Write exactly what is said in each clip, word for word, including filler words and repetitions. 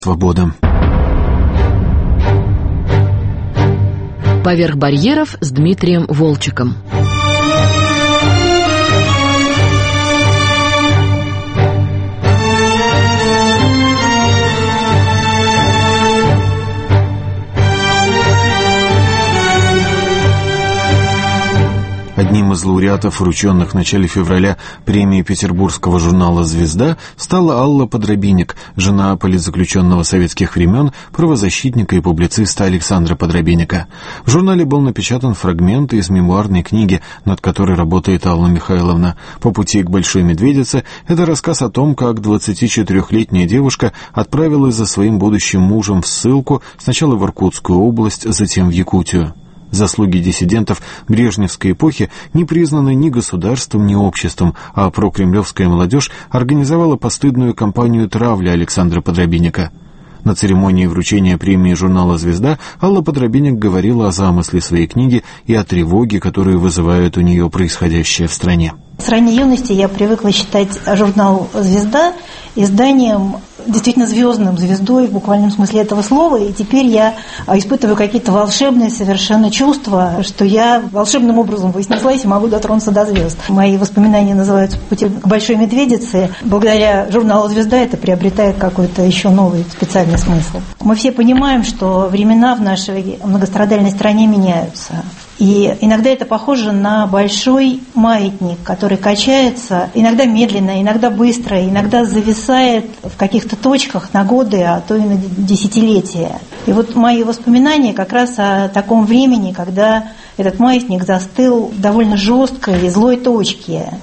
Свобода. Поверх барьеров с Дмитрием Волчеком. Одним из лауреатов, врученных в начале февраля премии петербургского журнала «Звезда», стала Алла Подробинек, жена политзаключенного советских времен, правозащитника и публициста Александра Подробинека. В журнале был напечатан фрагмент из мемуарной книги, над которой работает Алла Михайловна. «По пути к Большой Медведице» — это рассказ о том, как двадцатичетырехлетняя девушка отправилась за своим будущим мужем в ссылку сначала в Иркутскую область, затем в Якутию. Заслуги диссидентов брежневской эпохи не признаны ни государством, ни обществом, а прокремлевская молодежь организовала постыдную кампанию травли Александра Подробинека. На церемонии вручения премии журнала «Звезда» Алла Подробинек говорила о замысле своей книги и о тревоге, которую вызывает у нее происходящее в стране. С ранней юности я привыкла считать журнал «Звезда» изданием действительно звездным, звездой в буквальном смысле этого слова, и теперь я испытываю какие-то волшебные совершенно чувства, что я волшебным образом вознеслась и могу дотронуться до звезд. Мои воспоминания называются «Пути к Большой Медведице». Благодаря журналу «Звезда» это приобретает какой-то еще новый специальный смысл. Мы все понимаем, что времена в нашей многострадальной стране меняются. И иногда это похоже на большой маятник, который качается иногда медленно, иногда быстро, иногда зависает в каких-то точках на годы, а то и на десятилетия. И вот мои воспоминания как раз о таком времени, когда этот маятник застыл в довольно жесткой и злой точке.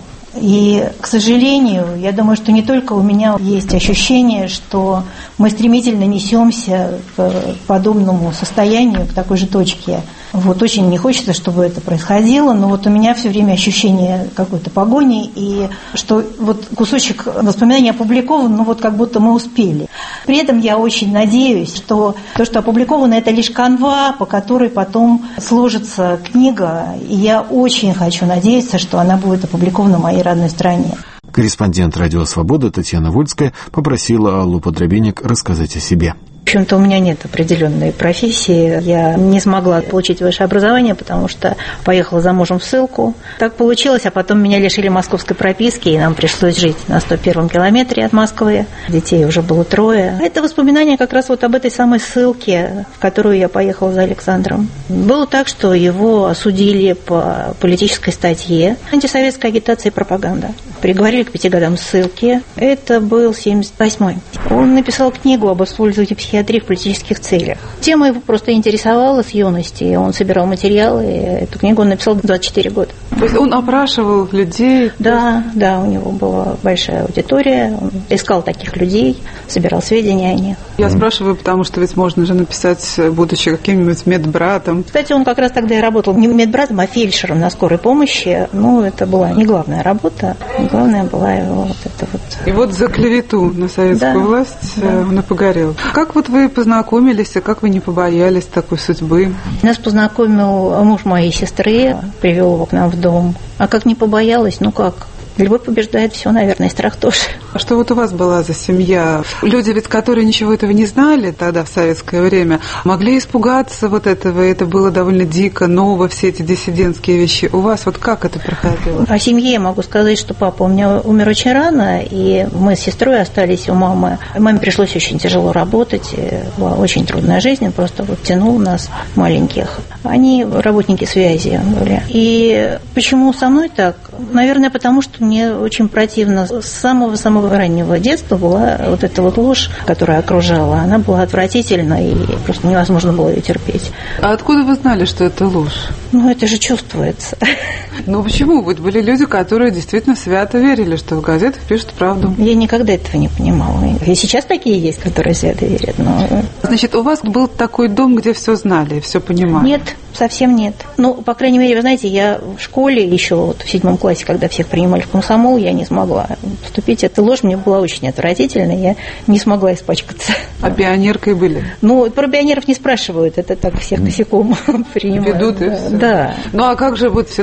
И, к сожалению, я думаю, что не только у меня есть ощущение, что мы стремительно несемся к подобному состоянию, к такой же точке. Вот очень не хочется, чтобы это происходило, но вот у меня все время ощущение какой-то погони, и что вот кусочек воспоминаний опубликован, ну вот как будто мы успели. При этом я очень надеюсь, что то, что опубликовано, это лишь канва, по которой потом сложится книга, и я очень хочу надеяться, что она будет опубликована в моей родной стране. Корреспондент «Радио Свобода» Татьяна Вольская попросила Аллу Подробинек рассказать о себе. В общем-то, у меня нет определенной профессии. Я не смогла получить высшее образование, потому что поехала за мужем в ссылку. Так получилось, а потом меня лишили московской прописки, и нам пришлось жить на сто первом километре от Москвы. Детей уже было трое. Это воспоминания как раз вот об этой самой ссылке, в которую я поехала за Александром. Было так, что его осудили по политической статье «Антисоветская агитация и пропаганда». Приговорили к пяти годам ссылки. Это был семьдесят восьмой. Он написал книгу об использовании психиатрии в политических целях. Тема его просто интересовала с юности. Он собирал материалы. Эту книгу он написал в двадцать четыре года. То есть он опрашивал людей? Да, да, у него была большая аудитория. Он искал таких людей, собирал сведения о них. Я спрашиваю, потому что ведь можно же написать, будучи каким-нибудь медбратом. Кстати, он как раз тогда и работал не медбратом, а фельдшером на скорой помощи. Ну, это была не главная работа. Главное была его вот это вот... И вот за клевету на советскую да, власть да. он и погорел. Как вот вы познакомились, и как вы не побоялись такой судьбы? Нас познакомил муж моей сестры, привел его к нам в дом. А как не побоялась, ну как... Любовь побеждает все, наверное, и страх тоже. А что вот у вас была за семья? Люди ведь, которые ничего этого не знали тогда, в советское время, могли испугаться вот этого, и это было довольно дико, ново, все эти диссидентские вещи. У вас вот как это проходило? О семье я могу сказать, что папа у меня умер очень рано, и мы с сестрой остались у мамы. Маме пришлось очень тяжело работать, была очень трудная жизнь, он просто вот тянул нас, маленьких. Они работники связи были. И почему со мной так? Наверное, потому что мне очень противно. С самого-самого раннего детства была вот эта вот ложь, которая окружала. Она была отвратительна, и просто невозможно было ее терпеть. А откуда вы знали, что это ложь? Ну, это же чувствуется. Ну, почему? Вот были люди, которые действительно свято верили, что в газетах пишут правду. Я никогда этого не понимала. И сейчас такие есть, которые свято верят. Но... Значит, у вас был такой дом, где все знали, все понимали? Нет, совсем нет. Ну, по крайней мере, вы знаете, я в школе еще вот в седьмом классе, когда всех принимали в комсомол, я не смогла вступить. Эта ложь мне была очень отвратительна, я не смогла испачкаться. А пионеркой были? Ну, про пионеров не спрашивают, это так всех косяком принимают. Ведут и все. Да. Ну, а как же вот все-таки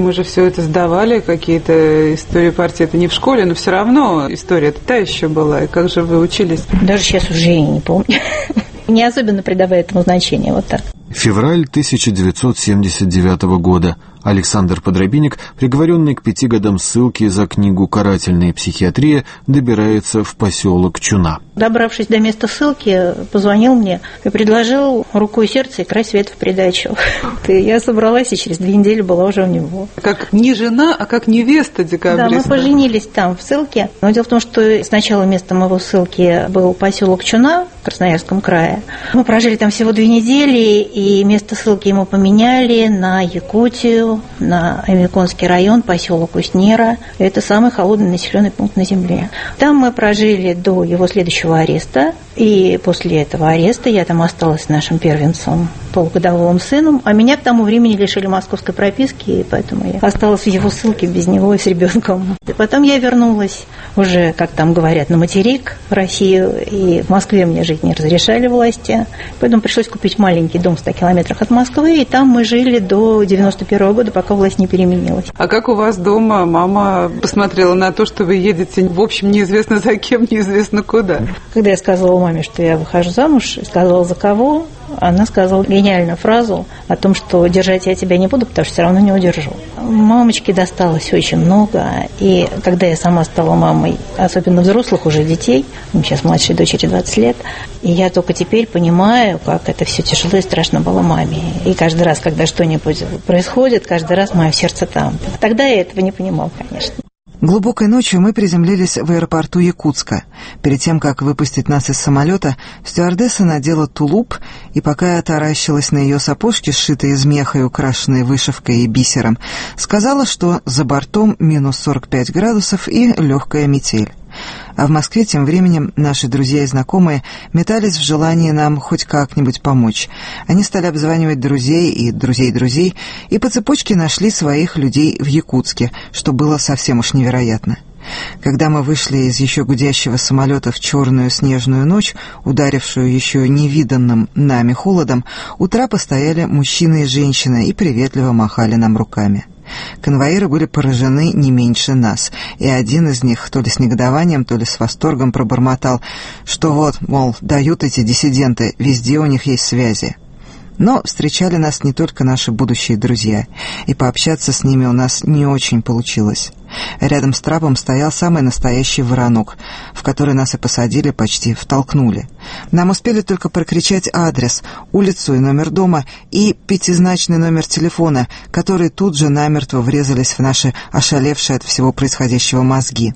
мы же все это сдавали, какие-то истории партии, это не в школе, но все равно история та еще была. И как же вы учились? Даже сейчас уже я не помню. Не особенно придавая этому значения, вот так. Февраль тысяча девятьсот семьдесят девятого года. Александр Подробинник, приговоренный к пяти годам ссылки за книгу «Карательная психиатрия», добирается в поселок Чуна. Добравшись до места ссылки, позвонил мне и предложил руку и сердце и край света в придачу. И я собралась, и через две недели была уже у него. Как не жена, а как невеста декабриста. Да, мы поженились там, в ссылке. Но дело в том, что сначала местом его ссылки был поселок Чуна в Красноярском крае. Мы прожили там всего две недели, и место ссылки ему поменяли на Якутию, на Эмиконский район, поселок Уснера. Это самый холодный населенный пункт на земле. Там мы прожили до его следующего ареста. И после этого ареста я там осталась с нашим первенцем, полугодовым сыном, а меня к тому времени лишили московской прописки, и поэтому я осталась в его ссылке без него и с ребенком. И потом я вернулась уже, как там говорят, на материк, в Россию, и в Москве мне жить не разрешали власти. Поэтому пришлось купить маленький дом в ста километрах от Москвы, и там мы жили до девяносто первого года, пока власть не переменилась. А как у вас дома мама посмотрела на то, что вы едете, в общем, неизвестно за кем, неизвестно куда? Когда я сказала маме, что я выхожу замуж, и сказала, за кого, она сказала гениальную фразу о том, что держать я тебя не буду, потому что все равно не удержу. Мамочке досталось очень много, и когда я сама стала мамой, особенно взрослых уже детей, сейчас младшей дочери двадцать лет, и я только теперь понимаю, как это все тяжело и страшно было маме. И каждый раз, когда что-нибудь происходит, каждый раз мое сердце там. Тогда я этого не понимала, конечно. Глубокой ночью мы приземлились в аэропорту Якутска. Перед тем, как выпустить нас из самолета, стюардесса надела тулуп, и пока я таращилась на ее сапожки, сшитые из меха и украшенные вышивкой и бисером, сказала, что за бортом минус сорок пять градусов и легкая метель. А в Москве тем временем наши друзья и знакомые метались в желании нам хоть как-нибудь помочь. Они стали обзванивать друзей и друзей друзей, и по цепочке нашли своих людей в Якутске, что было совсем уж невероятно. Когда мы вышли из еще гудящего самолета в черную снежную ночь, ударившую еще невиданным нами холодом, у трапа стояли мужчина и женщина и приветливо махали нам руками. Конвоиры были поражены не меньше нас, и один из них то ли с негодованием, то ли с восторгом пробормотал, что вот, мол, дают эти диссиденты, везде у них есть связи. Но встречали нас не только наши будущие друзья, и пообщаться с ними у нас не очень получилось. Рядом с трапом стоял самый настоящий воронок, в который нас и посадили, почти втолкнули. Нам успели только прокричать адрес, улицу и номер дома, и пятизначный номер телефона, которые тут же намертво врезались в наши ошалевшие от всего происходящего мозги.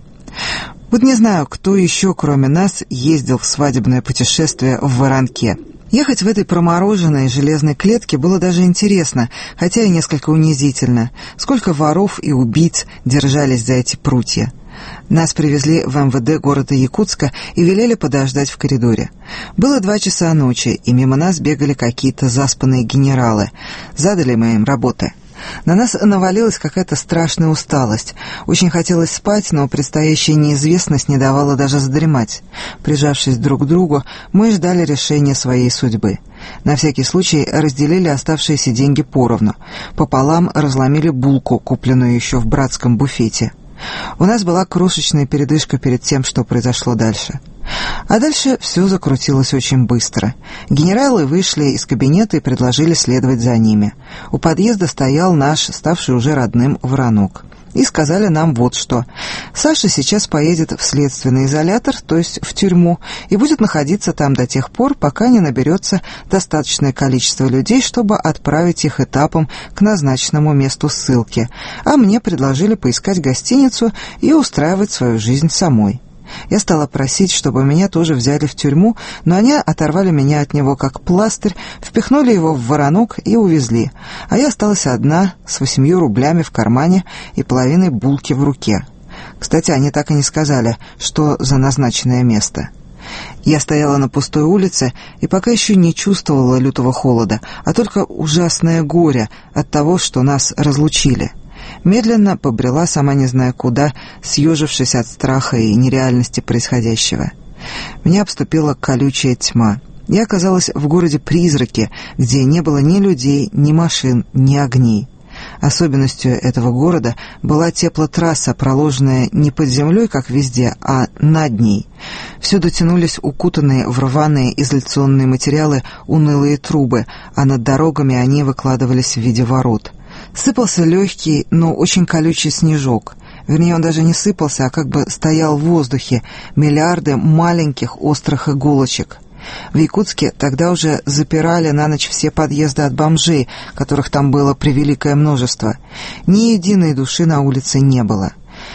Вот не знаю, кто еще, кроме нас, ездил в свадебное путешествие в воронке. Ехать в этой промороженной железной клетке было даже интересно, хотя и несколько унизительно. Сколько воров и убийц держались за эти прутья. Нас привезли в эм вэ дэ города Якутска и велели подождать в коридоре. Было два часа ночи, и мимо нас бегали какие-то заспанные генералы. Задали мы им работы. На нас навалилась какая-то страшная усталость. Очень хотелось спать, но предстоящая неизвестность не давала даже задремать. Прижавшись друг к другу, мы ждали решения своей судьбы. На всякий случай разделили оставшиеся деньги поровну. Пополам разломили булку, купленную еще в братском буфете. У нас была крошечная передышка перед тем, что произошло дальше. А дальше все закрутилось очень быстро. Генералы вышли из кабинета и предложили следовать за ними. У подъезда стоял наш, ставший уже родным, воронок. И сказали нам вот что. Саша сейчас поедет в следственный изолятор, то есть в тюрьму, и будет находиться там до тех пор, пока не наберется достаточное количество людей, чтобы отправить их этапом к назначенному месту ссылки. А мне предложили поискать гостиницу и устраивать свою жизнь самой. Я стала просить, чтобы меня тоже взяли в тюрьму, но они оторвали меня от него как пластырь, впихнули его в воронок и увезли, а я осталась одна с восемью рублями в кармане и половиной булки в руке. Кстати, они так и не сказали, что за назначенное место. Я стояла на пустой улице и пока еще не чувствовала лютого холода, а только ужасное горе от того, что нас разлучили. Медленно побрела, сама не зная куда, съежившись от страха и нереальности происходящего. Меня обступила колючая тьма. Я оказалась в городе-призраке, где не было ни людей, ни машин, ни огней. Особенностью этого города была теплотрасса, проложенная не под землей, как везде, а над ней. Всюду тянулись укутанные в рваные изоляционные материалы унылые трубы, а над дорогами они выкладывались в виде ворот. Сыпался легкий, но очень колючий снежок. Вернее, он даже не сыпался, а как бы стоял в воздухе, миллиарды маленьких острых иголочек. В Якутске тогда уже запирали на ночь все подъезды от бомжей, которых там было превеликое множество. Ни единой души на улице не было.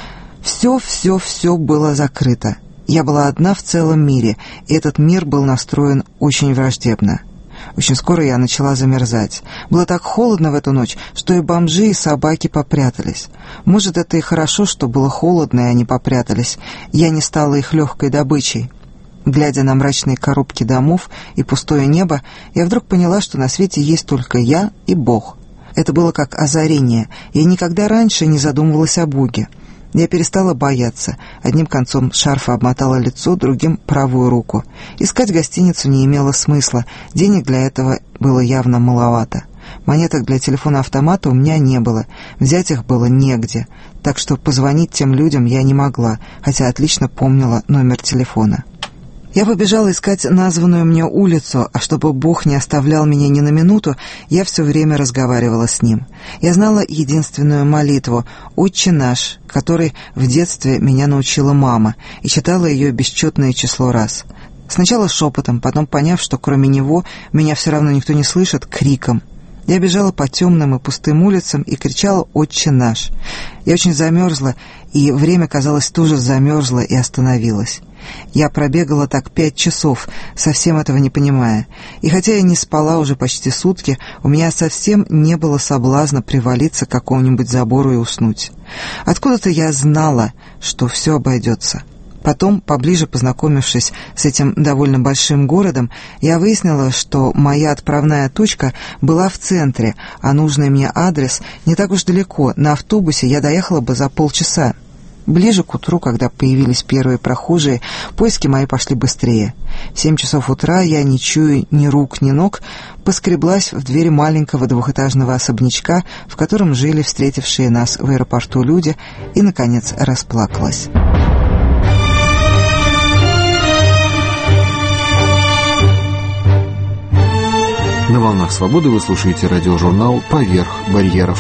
Все-все-все было закрыто. Я была одна в целом мире, и этот мир был настроен очень враждебно. Очень скоро я начала замерзать. Было так холодно в эту ночь, что и бомжи, и собаки попрятались. Может, это и хорошо, что было холодно, и они попрятались. Я не стала их легкой добычей. Глядя на мрачные коробки домов и пустое небо, я вдруг поняла, что на свете есть только я и Бог. Это было как озарение. Я никогда раньше не задумывалась о Боге. Я перестала бояться. Одним концом шарфа обмотала лицо, другим — правую руку. Искать гостиницу не имело смысла. Денег для этого было явно маловато. Монеток для телефона-автомата у меня не было. Взять их было негде. Так что позвонить тем людям я не могла, хотя отлично помнила номер телефона. Я побежала искать названную мне улицу, а чтобы Бог не оставлял меня ни на минуту, я все время разговаривала с Ним. Я знала единственную молитву «Отче наш», которой в детстве меня научила мама, и читала ее бесчетное число раз. Сначала шепотом, потом, поняв, что кроме Него меня все равно никто не слышит, криком. Я бежала по темным и пустым улицам и кричала «Отче наш». Я очень замерзла, и время, казалось, тоже замерзло и остановилось. Я пробегала так пять часов, совсем этого не понимая. И хотя я не спала уже почти сутки, у меня совсем не было соблазна привалиться к какому-нибудь забору и уснуть. Откуда-то я знала, что все обойдется. Потом, поближе познакомившись с этим довольно большим городом, я выяснила, что моя отправная точка была в центре, а нужный мне адрес не так уж далеко. На автобусе я доехала бы за полчаса. Ближе к утру, когда появились первые прохожие, поиски мои пошли быстрее. В семь часов утра я, не чуя ни рук, ни ног, поскреблась в дверь маленького двухэтажного особнячка, в котором жили встретившие нас в аэропорту люди, и, наконец, расплакалась. На «Волнах свободы» вы слушаете радиожурнал «Поверх барьеров».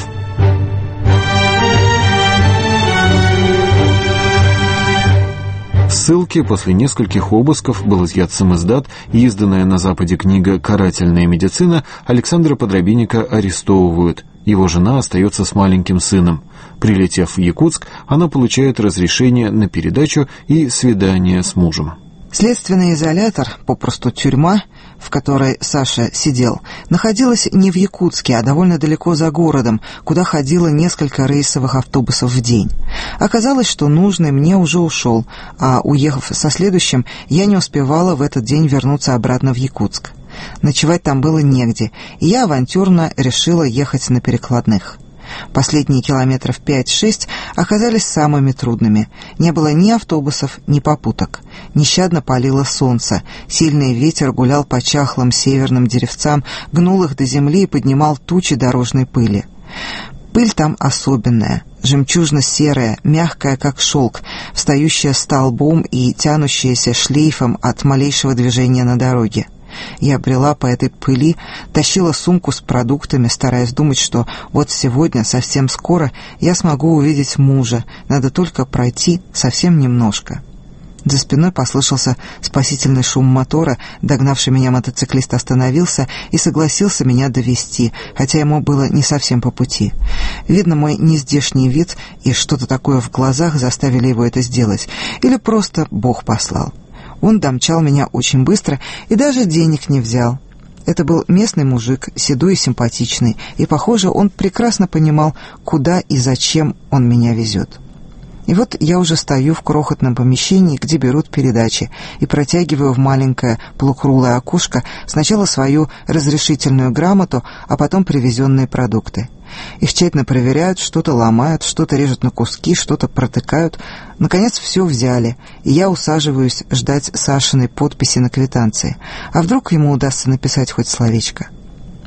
В ссылке после нескольких обысков был изъят самиздат, и изданная на Западе книга «Карательная медицина» Александра Подробинника арестовывают. Его жена остается с маленьким сыном. Прилетев в Якутск, она получает разрешение на передачу и свидание с мужем. Следственный изолятор, попросту тюрьма, в которой Саша сидел, находилась не в Якутске, а довольно далеко за городом, куда ходило несколько рейсовых автобусов в день. Оказалось, что нужный мне уже ушел, а, уехав со следующим, я не успевала в этот день вернуться обратно в Якутск. Ночевать там было негде, и я авантюрно решила ехать на перекладных. Последние километров пять-шесть оказались самыми трудными. Не было ни автобусов, ни попуток. Нещадно палило солнце. Сильный ветер гулял по чахлым северным деревцам, гнул их до земли и поднимал тучи дорожной пыли. Пыль там особенная, жемчужно-серая, мягкая, как шелк, встающая столбом и тянущаяся шлейфом от малейшего движения на дороге. Я брела по этой пыли, тащила сумку с продуктами, стараясь думать, что вот сегодня, совсем скоро, я смогу увидеть мужа, надо только пройти совсем немножко. За спиной послышался спасительный шум мотора, догнавший меня мотоциклист остановился и согласился меня довезти, хотя ему было не совсем по пути. Видно, мой нездешний вид и что-то такое в глазах заставили его это сделать, или просто Бог послал. Он домчал меня очень быстро и даже денег не взял. Это был местный мужик, седой и симпатичный, и, похоже, он прекрасно понимал, куда и зачем он меня везет. И вот я уже стою в крохотном помещении, где берут передачи, и протягиваю в маленькое полукруглое окошко сначала свою разрешительную грамоту, а потом привезенные продукты. Их тщательно проверяют, что-то ломают, что-то режут на куски, что-то протыкают. Наконец все взяли, и я усаживаюсь ждать Сашиной подписи на квитанции. А вдруг ему удастся написать хоть словечко?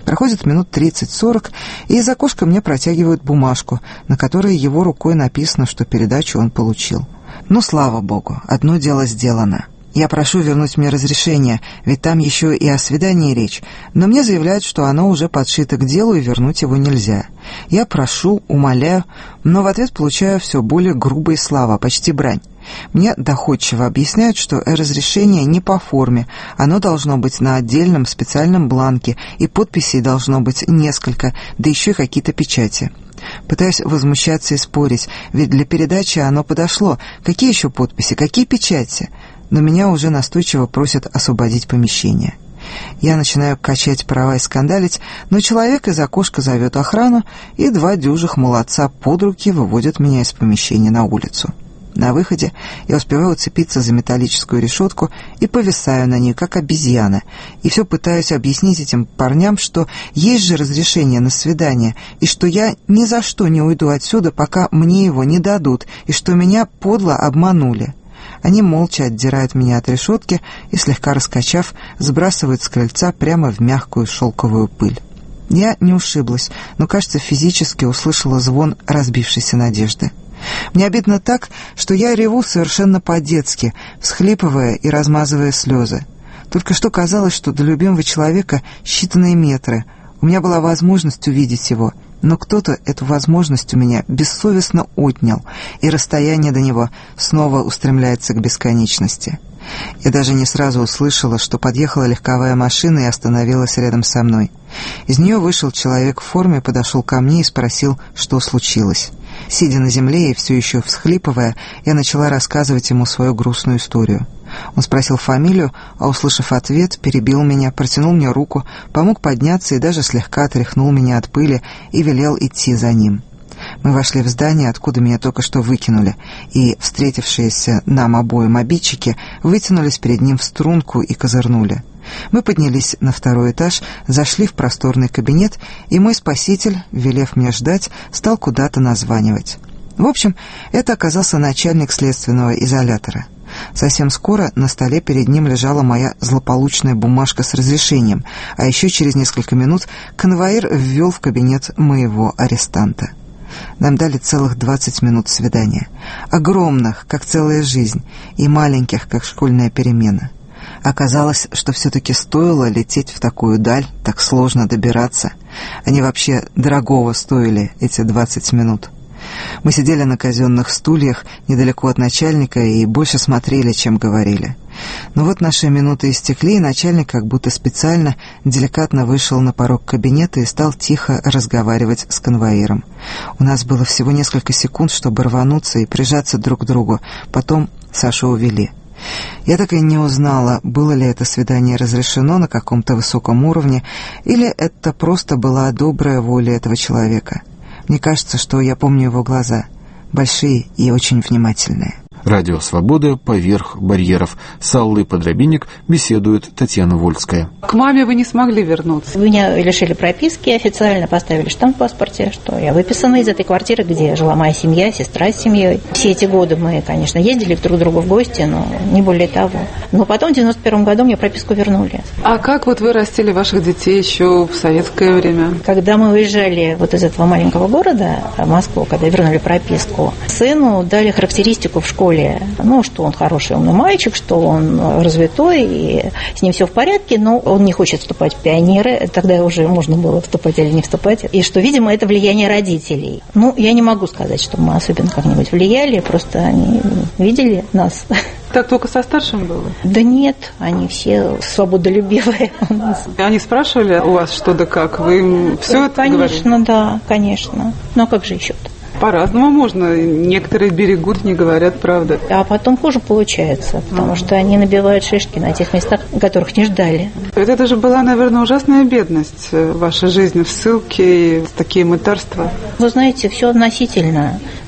Проходит минут тридцать-сорок, и из окошка мне протягивают бумажку, на которой его рукой написано, что передачу он получил. Ну, слава богу, одно дело сделано. Я прошу вернуть мне разрешение, ведь там еще и о свидании речь, но мне заявляют, что оно уже подшито к делу и вернуть его нельзя. Я прошу, умоляю, но в ответ получаю все более грубые слова, почти брань. Мне доходчиво объясняют, что разрешение не по форме, оно должно быть на отдельном специальном бланке, и подписей должно быть несколько, да еще и какие-то печати. Пытаюсь возмущаться и спорить, ведь для передачи оно подошло. Какие еще подписи, какие печати? Но меня уже настойчиво просят освободить помещение. Я начинаю качать права и скандалить, но человек из окошка зовет охрану, и два дюжих молодца под руки выводят меня из помещения на улицу. На выходе я успеваю уцепиться за металлическую решетку и повисаю на ней, как обезьяна, и все пытаюсь объяснить этим парням, что есть же разрешение на свидание, и что я ни за что не уйду отсюда, пока мне его не дадут, и что меня подло обманули. Они молча отдирают меня от решетки и, слегка раскачав, сбрасывают с крыльца прямо в мягкую шелковую пыль. Я не ушиблась, но, кажется, физически услышала звон разбившейся надежды. Мне обидно так, что я реву совершенно по-детски, всхлипывая и размазывая слезы. Только что казалось, что до любимого человека считанные метры. У меня была возможность увидеть его, но кто-то эту возможность у меня бессовестно отнял, и расстояние до него снова устремляется к бесконечности. Я даже не сразу услышала, что подъехала легковая машина и остановилась рядом со мной. Из нее вышел человек в форме, подошел ко мне и спросил, что случилось. Сидя на земле и все еще всхлипывая, я начала рассказывать ему свою грустную историю. Он спросил фамилию, а, услышав ответ, перебил меня, протянул мне руку, помог подняться и даже слегка отряхнул меня от пыли и велел идти за ним. Мы вошли в здание, откуда меня только что выкинули, и встретившиеся нам обоим обидчики вытянулись перед ним в струнку и козырнули. Мы поднялись на второй этаж, зашли в просторный кабинет, и мой спаситель, велев мне ждать, стал куда-то названивать. В общем, это оказался начальник следственного изолятора. Совсем скоро на столе перед ним лежала моя злополучная бумажка с разрешением, а еще через несколько минут конвоир ввел в кабинет моего арестанта. Нам дали целых двадцать минут свидания. Огромных, как целая жизнь, и маленьких, как школьная перемена. Оказалось, что все-таки стоило лететь в такую даль, так сложно добираться. Они вообще дорогого стоили, эти двадцать минут. Мы сидели на казенных стульях недалеко от начальника и больше смотрели, чем говорили. Но вот наши минуты истекли, и начальник как будто специально деликатно вышел на порог кабинета и стал тихо разговаривать с конвоиром. У нас было всего несколько секунд, чтобы рвануться и прижаться друг к другу. Потом Сашу увели. Я так и не узнала, было ли это свидание разрешено на каком-то высоком уровне, или это просто была добрая воля этого человека. Мне кажется, что я помню его глаза, большие и очень внимательные. Радио «Свобода» поверх барьеров. С Аллой Подробинник беседует Татьяна Вольская. К маме вы не смогли вернуться? Меня лишили прописки, официально поставили штамп в паспорте, что я выписана из этой квартиры, где жила моя семья, сестра с семьей. Все эти годы мы, конечно, ездили друг к другу в гости, но не более того. Но потом в девяносто первом году мне прописку вернули. А как вот вы растили ваших детей еще в советское время? Когда мы уезжали вот из этого маленького города в Москву, когда вернули прописку, сыну дали характеристику в школе. Ну, что он хороший, умный мальчик, что он развитой, и с ним все в порядке, но он не хочет вступать в пионеры. Тогда уже можно было вступать или не вступать. И что, видимо, это влияние родителей. Ну, я не могу сказать, что мы особенно как-нибудь влияли, просто они видели нас. Так только со старшим было? Да нет, они все свободолюбивые у нас. Они спрашивали у вас что да как? Вы им все это говорили? Конечно, да, конечно. Но как же еще-то? По-разному можно. Некоторые берегут, не говорят правду. А потом хуже получается, потому что они набивают шишки на тех местах, которых не ждали. Это же была, наверное, ужасная бедность в вашей жизни, в ссылке и такие мытарства. Вы знаете, все относительно.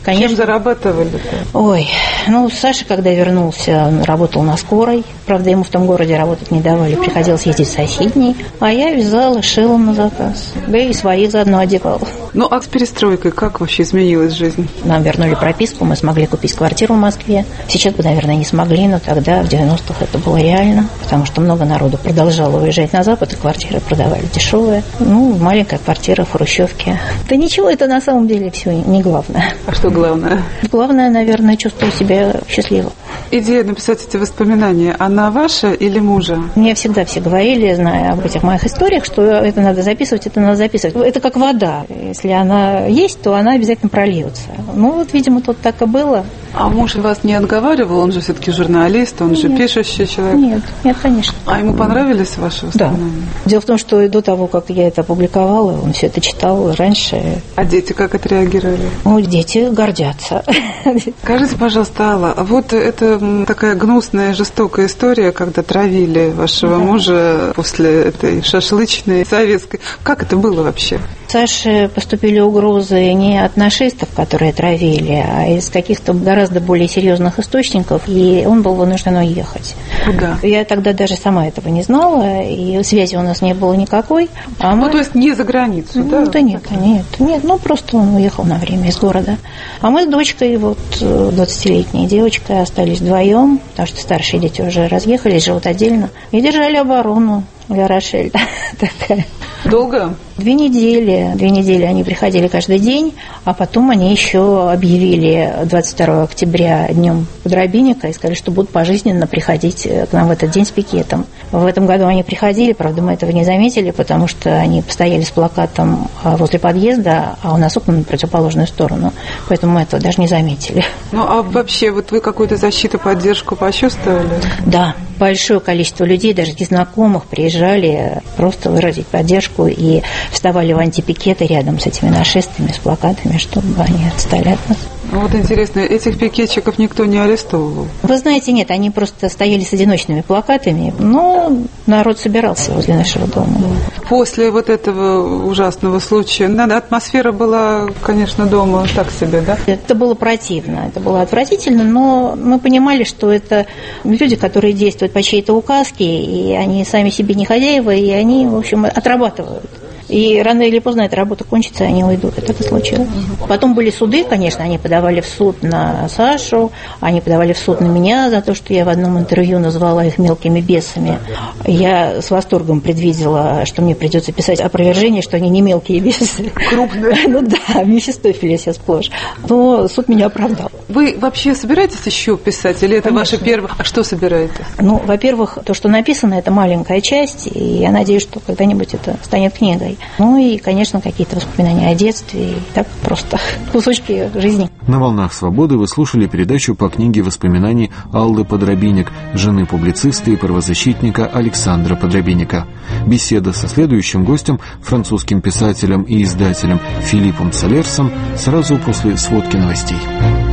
Конечно. Чем зарабатывали-то? Ой, ну, Саша, когда вернулся, он работал на скорой. Правда, ему в том городе работать не давали, приходилось ездить в соседний. А я вязала, шила на заказ. Да и своих заодно одевала. Ну, а с перестройкой как вообще изменилась жизнь? Нам вернули прописку, мы смогли купить квартиру в Москве. Сейчас бы, наверное, не смогли, но тогда, в девяностых, это было реально. Потому что много народу продолжало уезжать на Запад, и квартиры продавали дешевые. Ну, маленькая квартира в Хрущевке. Да ничего, это на самом деле все не главное. А что главное? Главное, наверное, чувствовать себя счастливо. Идея написать эти воспоминания, она ваша или мужа? Мне всегда все говорили, зная об этих моих историях, что это надо записывать, это надо записывать. Это как вода. Если она есть, то она обязательно прольется. Ну, вот, видимо, тут так и было. А муж вас не отговаривал? Он же все-таки журналист, он нет. же пишущий человек. Нет, нет, конечно. А ему понравились ваши воспоминания? Да. Дело в том, что до того, как я это опубликовала, он все это читал раньше. А дети как отреагировали? Ну, дети гордятся. Скажите, пожалуйста, Алла, а вот это такая гнусная, жестокая история, когда травили вашего да. мужа после этой шашлычной советской. Как это было вообще? Саше поступили угрозы не от нашистов, которые травили, а из каких-то гораздо более серьезных источников, и он был вынужден уехать. Куда? Я тогда даже сама этого не знала, и связи у нас не было никакой. А ну, мы... то есть не за границу, ну, да? Да нет, нет, нет, ну просто он уехал на время из города. А мы с дочкой, вот двадцатилетней девочкой, остались вдвоем, потому что старшие дети уже разъехались, живут отдельно, и держали оборону. Ля Рошель такая. Долго? Две недели. Две недели они приходили каждый день, а потом они еще объявили двадцать второго октября днем подробинника и сказали, что будут пожизненно приходить к нам в этот день с пикетом. В этом году они приходили, правда, мы этого не заметили, потому что они постояли с плакатом возле подъезда, а у нас окна на противоположную сторону, поэтому мы этого даже не заметили. Ну, а вообще, вот вы какую-то защиту, поддержку почувствовали? Да, большое количество людей, даже незнакомых, приезжали просто выразить поддержку и вставали в антипикеты рядом с этими нашистами, с плакатами, чтобы они отстали от нас. Вот интересно, этих пикетчиков никто не арестовывал? Вы знаете, нет, они просто стояли с одиночными плакатами, но народ собирался возле нашего дома. После вот этого ужасного случая, надо, атмосфера была, конечно, дома так себе, да? Это было противно, это было отвратительно, но мы понимали, что это люди, которые действуют по чьей-то указке, и они сами себе не хозяева, и они, в общем, отрабатывают. И рано или поздно эта работа кончится, и они уйдут. И так и случилось. Потом были суды, конечно, они подавали в суд на Сашу, они подавали в суд на меня за то, что я в одном интервью назвала их мелкими бесами. Я с восторгом предвидела, что мне придется писать опровержение, что они не мелкие бесы. Крупные. Ну да, Мефистофель я сплошь. Но суд меня оправдал. Вы вообще собираетесь еще писать? Или это ваше первое? А что собираетесь? Ну, во-первых, то, что написано, это маленькая часть, и я надеюсь, что когда-нибудь это станет книгой. Ну и, конечно, какие-то воспоминания о детстве, и так просто кусочки жизни. На «Волнах свободы» вы слушали передачу по книге воспоминаний Аллы Подробинек, жены публициста и правозащитника Александра Подробинека. Беседа со следующим гостем, французским писателем и издателем Филиппом Солерсом, сразу после сводки новостей.